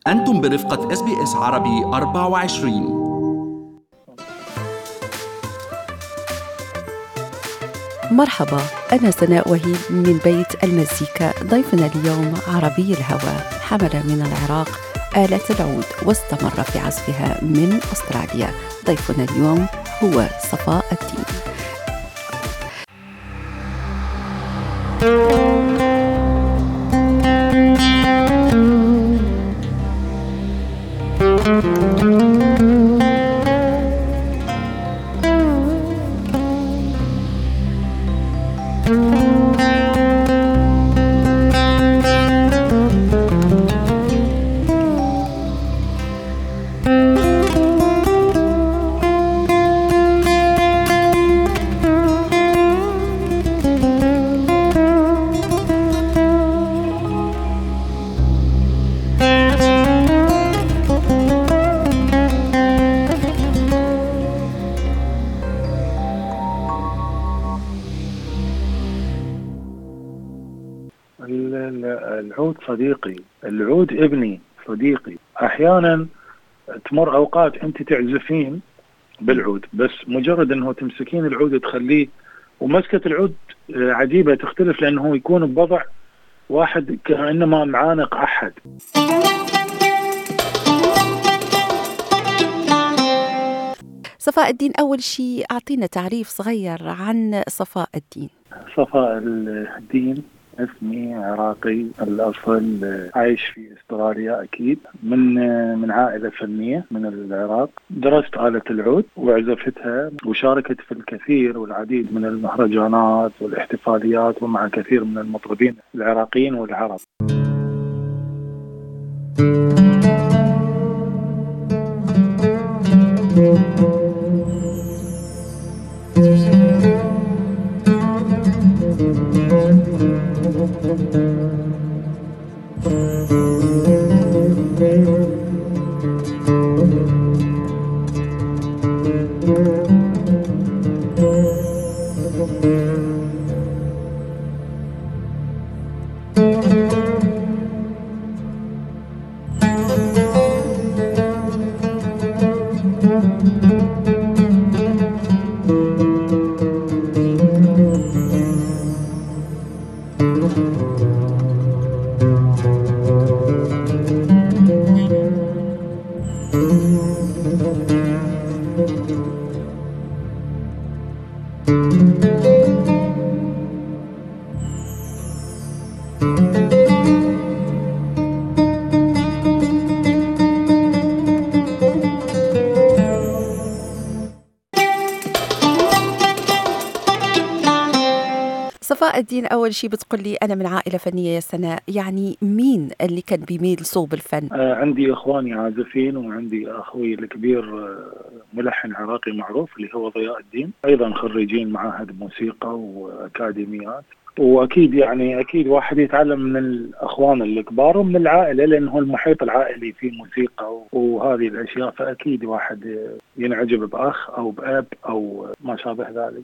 أنتم برفقة SBS عربي 24. مرحبا، أنا سناء وهيب من بيت المزيكا. ضيفنا اليوم عربي الهوى، حمل من العراق آلة العود واستمر في عزفها من أستراليا. ضيفنا اليوم هو صفاء الدين. العود صديقي، العود ابني صديقي. احيانا تمر اوقات انت تعزفين بالعود، بس مجرد انه تمسكين العود تخليه، ومسكة العود عجيبة تختلف، لانه يكون بوضع واحد كأنما معانق احد. صفاء الدين، أول شيء أعطينا تعريف صغير عن صفاء الدين. صفاء الدين اسمي عراقي الأصل، عايش في استراليا. أكيد من عائلة فنية من العراق. درست آلة العود وعزفتها، وشاركت في الكثير والعديد من المهرجانات والاحتفاليات، ومع كثير من المطربين العراقيين والعرب. صفاء الدين، أول شيء بتقول لي أنا من عائلة فنية يا سناء، يعني مين اللي كان بيميل صوب الفن؟ عندي إخواني عازفين، وعندي أخوي الكبير ملحن عراقي معروف اللي هو ضياء الدين، أيضا خريجين معاهد موسيقى وأكاديميات. وأكيد أكيد واحد يتعلم من الأخوان الكبار ومن العائلة، لأنه المحيط العائلي فيه موسيقى وهذه الأشياء، فأكيد واحد ينعجب بأخ أو بأب أو ما شابه ذلك.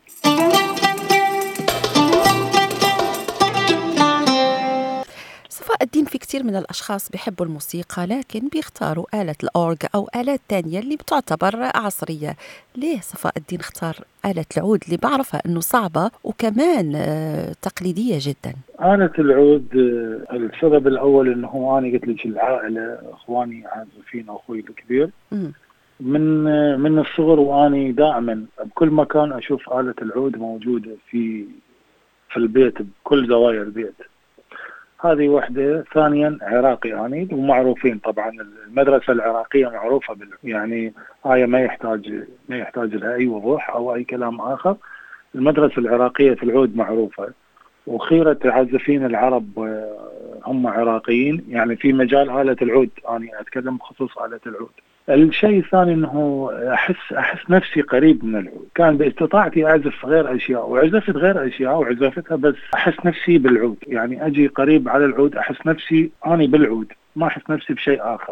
صفاء الدين، في كتير من الأشخاص بيحبوا الموسيقى لكن بيختاروا آلة الأورج أو آلات تانية اللي بتعتبر عصرية. ليه صفاء الدين اختار آلة العود اللي بعرفها أنه صعبة وكمان تقليدية جدا؟ آلة العود السبب الأول أنه أنا قلت لك العائلة، إخواني عازفين، أخوي الكبير من الصغر، وأني دائما بكل مكان أشوف آلة العود موجودة في البيت، بكل زوايا البيت. هذه واحدة. ثانيا عراقي أنا، ومعروفين طبعا المدرسة العراقية معروفة هاي ما يحتاج لها أي وضوح أو أي كلام آخر. المدرسة العراقية في العود معروفة، وخيرة عازفين العرب هم عراقيين، في مجال آلة العود. أنا أتكلم بخصوص آلة العود. الشيء الثاني أنه أحس نفسي قريب من العود. كان باستطاعتي أعزف غير أشياء، وعزفت غير أشياء وعزفتها، بس أحس نفسي بالعود. أجي قريب على العود، أحس نفسي أنا بالعود، ما أحس نفسي بشيء آخر.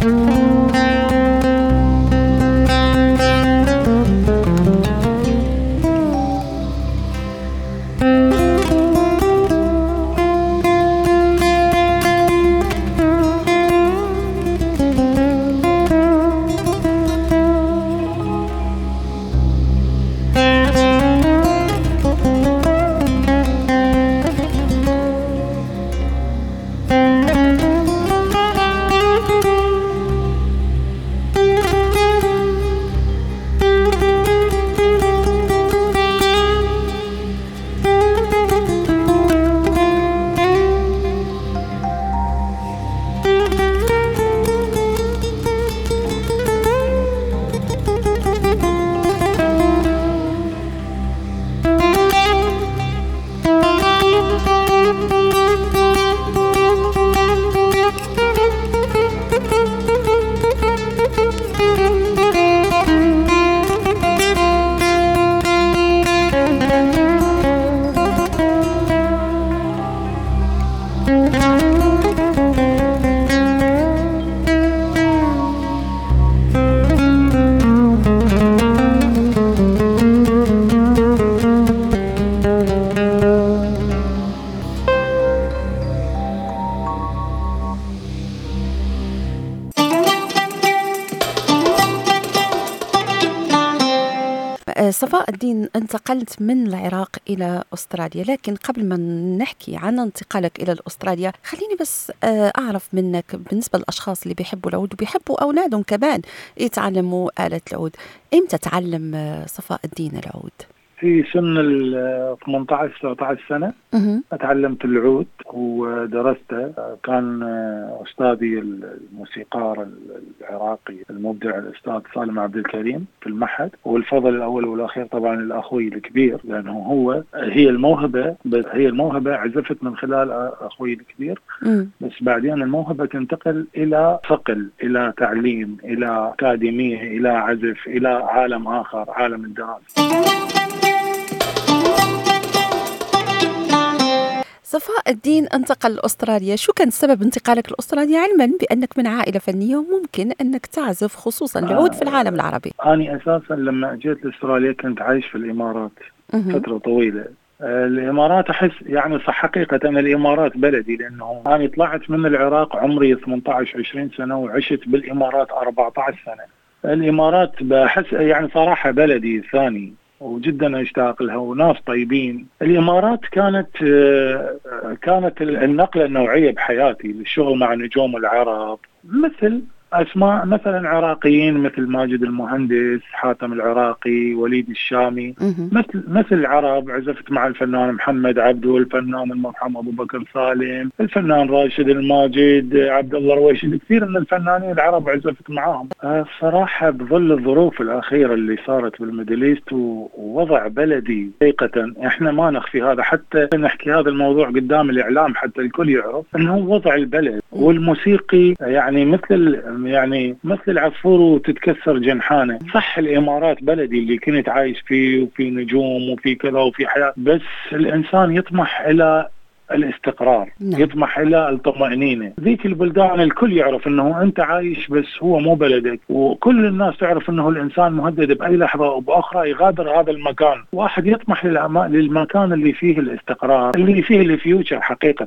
صفاء الدين، انتقلت من العراق إلى أستراليا، لكن قبل ما نحكي عن انتقالك إلى أستراليا خليني بس أعرف منك بالنسبة للأشخاص اللي بيحبوا العود وبيحبوا أولادهم كمان يتعلموا آلة العود، إمتى تعلم صفاء الدين العود؟ في سن ال 18-19 سنة تعلمت العود ودرسته. كان أستاذي الموسيقار العراقي المبدع الأستاذ سالم عبد الكريم في المعهد، والفضل الأول والأخير طبعا الأخوي الكبير، لأنه هي الموهبة عزفت من خلال أخوي الكبير، بس بعدين الموهبة تنتقل إلى صقل، إلى تعليم، إلى أكاديمية، إلى عزف، إلى عالم آخر، عالم الدراسة. صفاء الدين انتقل لأستراليا، شو كان سبب انتقالك لأستراليا علما بأنك من عائلة فنية وممكن أنك تعزف خصوصا العود في العالم العربي؟ أنا أساسا لما جيت لأستراليا كنت عايش في الإمارات فترة طويلة. الإمارات أحس يعني صح حقيقة أن الإمارات بلدي، لأنه أنا طلعت من العراق عمري 18-20 سنة وعشت بالإمارات 14 سنة. الإمارات بحس يعني صراحة بلدي ثاني وجدا اشتاق لها وناس طيبين. الإمارات كانت النقلة النوعية بحياتي للشغل مع نجوم العرب، مثل أسماء مثلا عراقيين مثل ماجد المهندس، حاتم العراقي، وليد الشامي، مثل العرب. عزفت مع الفنان محمد عبدو، الفنان المرحوم أبو بكر سالم، الفنان راشد الماجد، عبد الله رويشد، كثير من الفنانين العرب عزفت معاهم. صراحة بظل الظروف الأخيرة اللي صارت بالميدل-إيست ووضع بلدي حقيقة احنا ما نخفي هذا، حتى نحكي هذا الموضوع قدام الإعلام حتى الكل يعرف انه وضع البلد والموسيقي يعني مثل العصفور وتتكسر جنحانه. صح الإمارات بلدي اللي كنت عايش فيه وفي نجوم وفي كذا وفي حياة، بس الإنسان يطمح إلى الاستقرار، يطمح إلى الطمأنينة. ذيك البلدان الكل يعرف أنه أنت عايش بس هو مو بلدك، وكل الناس تعرف أنه الإنسان مهدد بأي لحظة أو بأخرى يغادر هذا المكان. واحد يطمح للمكان اللي فيه الاستقرار، اللي فيه الفيوتشر حقيقة.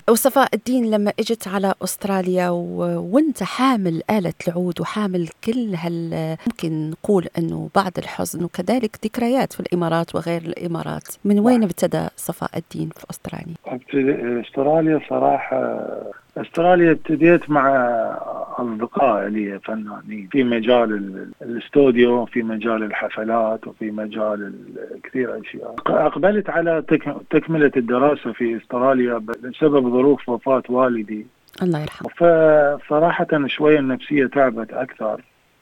وصفاء الدين، لما اجت على أستراليا وانت حامل آلة العود وحامل كل ممكن نقول أنه بعض الحزن وكذلك ذكريات في الإمارات وغير الإمارات، من وين ابتدى صفاء الدين في أستراليا؟ أستراليا صراحة، أستراليا ابتديت مع أصدقاء لي فنانين في مجال الاستوديو، في مجال الحفلات، وفي مجال كثير أشياء. أقبلت على تكملة الدراسة في أستراليا بسبب ظروف وفاة والدي الله يرحمه. فصراحة شوية النفسية تعبت أكثر،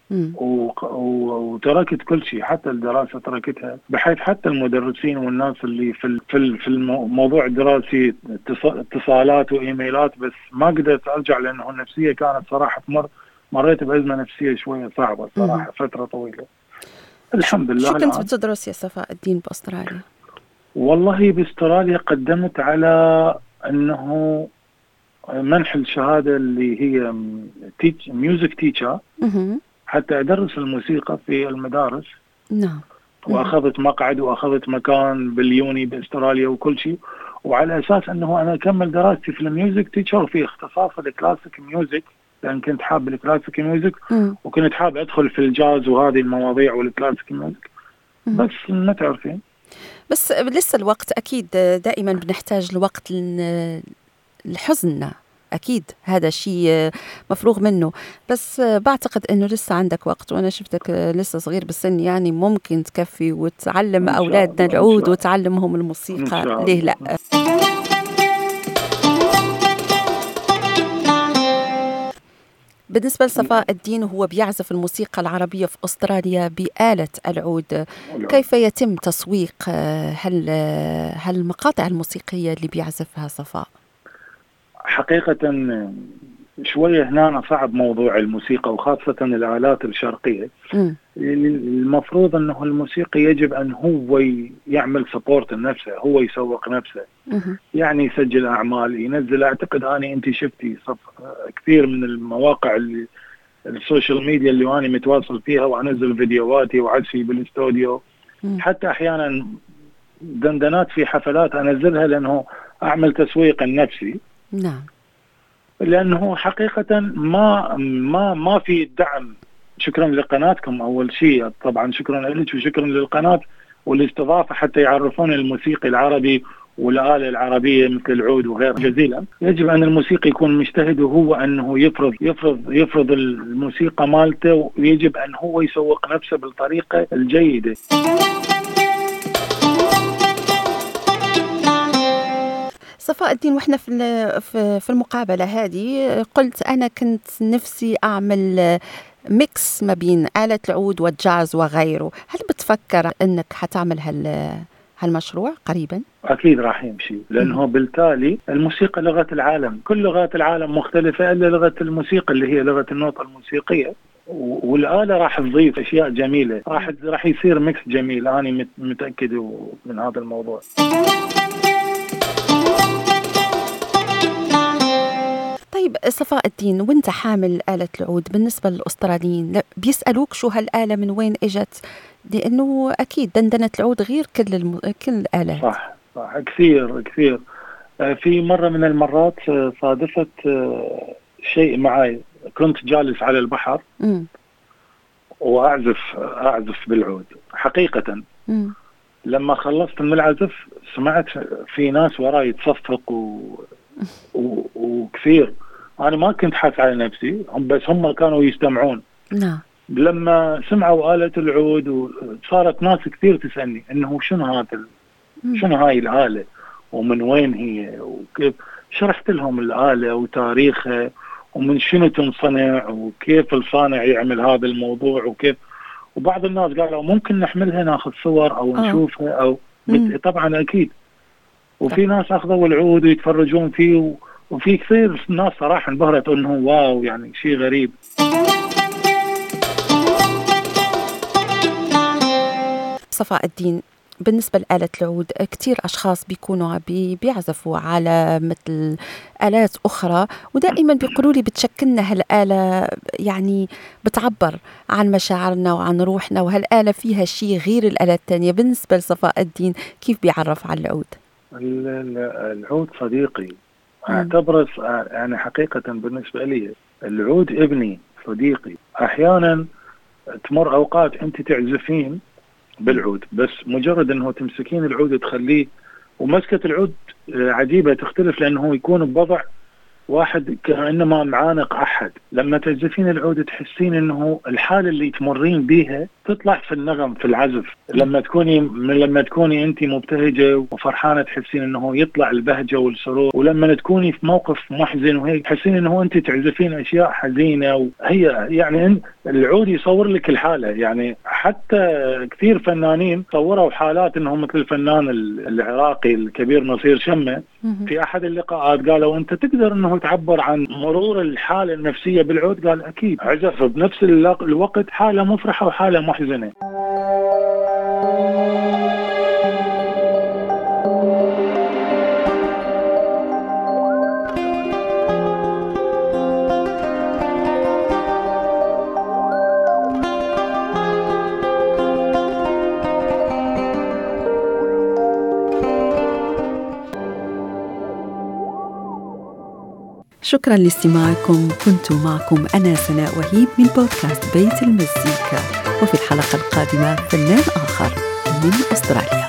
وتركت كل شيء، حتى الدراسة تركتها، بحيث حتى المدرسين والناس اللي في الموضوع الدراسي اتصالات وإيميلات، بس ما قدرت أرجع لأنه النفسية كانت صراحة مريت بأزمة نفسية شوية صعبة صراحة فترة طويلة. الحمد لله. شو كنت بتدرس يا صفاء الدين بأستراليا؟ والله بأستراليا قدمت على أنه منح الشهادة اللي هي ميوزك تيتشر، حتى أدرس الموسيقى في المدارس. نعم. وأخذت مقعد وأخذت مكان باليوني بأستراليا وكل شيء، وعلى أساس أنه أنا أكمل دراستي في الميوزك تيتشر في اختصاص الكلاسيك ميوزك، لأن كنت حاب الكلاسيك ميوزك وكنت حاب أدخل في الجاز وهذه المواضيع والكلاسيك ميوزك. بس ما تعرفين، بس لسه الوقت أكيد، دائما بنحتاج الوقت لحزننا، أكيد هذا شيء مفروغ منه، بس بعتقد أنه لسه عندك وقت، وأنا شفتك لسه صغير بالسن، يعني ممكن تكفي وتعلم أولادنا العود وتعلمهم الموسيقى، ليه لا؟ بالنسبة لصفاء الدين، وهو بيعزف الموسيقى العربية في أستراليا بآلة العود، كيف يتم تسويق هالمقاطع الموسيقية اللي بيعزفها صفاء؟ حقيقة شوية هنا صعب موضوع الموسيقى، وخاصة الآلات الشرقية. المفروض أنه الموسيقى يجب أن هو يعمل سبورت لنفسه، هو يسوق نفسه، يعني يسجل أعمال، ينزل. أعتقد أنت شفتي كثير من المواقع السوشيال ميديا اللي أنا متواصل فيها، وأنزل فيديوهاتي وعزفي بالاستوديو، حتى أحيانا دندنات في حفلات أنزلها لأنه أعمل تسويق لنفسي. نعم. لأنه حقيقة ما في دعم. شكرا لقناتكم أول شيء، طبعا شكرا لك وشكرا للقناة والاستضافة حتى يعرفون الموسيقى العربي والآلة العربية مثل العود وغير جزيلا. يجب أن الموسيقى يكون مجتهد، وهو أنه يفرض الموسيقى مالته، ويجب أن هو يسوق نفسه بالطريقة الجيدة. صفاء الدين، واحنا في المقابلة هذه قلت أنا كنت نفسي أعمل ميكس ما بين آلة العود والجاز وغيره، هل بتفكر أنك حتعمل هالمشروع قريبا؟ أكيد راح يمشي، لأنه بالتالي الموسيقى لغة العالم، كل لغات العالم مختلفة إلا لغة الموسيقى اللي هي لغة النوتة الموسيقية، والآلة راح تضيف أشياء جميلة، راح يصير ميكس جميل. أنا متأكد من هذا الموضوع. طيب صفاء الدين، وانت حامل آلة العود، بالنسبة للأستراليين بيسألوك شو هالآلة من وين اجت؟ لأنه أكيد دندنة العود غير كل الآلات. صح كثير. في مرة من المرات صادفت شيء معي، كنت جالس على البحر وأعزف بالعود حقيقة. لما خلصت من العزف سمعت في ناس وراي تصفق وكثير. أنا ما كنت حاس على نفسي، بس هم كانوا يستمعون. نعم. لما سمعوا آلة العود، وصارت ناس كثير تسألني إنه شنو هاي الآلة ومن وين هي وكيف. شرحت لهم الآلة وتاريخها ومن شنو تنصنع وكيف الصانع يعمل هذا الموضوع وكيف. وبعض الناس قالوا ممكن نحملها ناخذ صور أو نشوفها أو طبعا أكيد. وفي ناس أخذوا العود ويتفرجون فيه، وفي كثير ناس صراحة انبهرت إنه واو، يعني شيء غريب. صفاء الدين، بالنسبة لآلة العود كتير أشخاص بيكونوا بيعزفوا على مثل آلات أخرى، ودائما بيقولوا لي بتشكلنا هالآلة، يعني بتعبر عن مشاعرنا وعن روحنا، وهالآلة فيها شيء غير الآلات الثانية. بالنسبة لصفاء الدين، كيف بيعرف على العود؟ العود صديقي، اعتبره يعني حقيقة بالنسبة لي العود ابني صديقي. احيانا تمر اوقات انت تعزفين بالعود، بس مجرد انه تمسكين العود تخليه، ومسكة العود عجيبة تختلف لانه يكون بوضع واحد كأنما معانق أحد. لما تعزفين العود تحسين أنه الحالة اللي تمرين بيها تطلع في النغم في العزف. لما تكوني أنت مبتهجة وفرحانة تحسين أنه يطلع البهجة والسرور، ولما تكوني في موقف محزن وهيك تحسين أنه أنت تعزفين أشياء حزينة. وهي يعني العود يصور لك الحالة. يعني حتى كثير فنانين صوروا حالات أنهم مثل الفنان العراقي الكبير نصير شمة في أحد اللقاءات قالوا أنت تقدر أنه تعبر عن مرور الحالة النفسية بالعود؟ قال أكيد، عزف بنفس الوقت حالة مفرحة وحالة محزنة. شكرا لاستماعكم. كنت معكم أنا سناء وهيب من بودكاست بيت المزيكا، وفي الحلقة القادمة فنان آخر من أستراليا.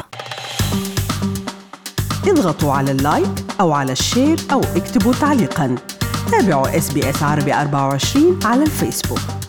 اضغطوا على اللايك أو على الشير أو اكتبوا تعليقا. تابعوا SBS عربي 24 على الفيسبوك.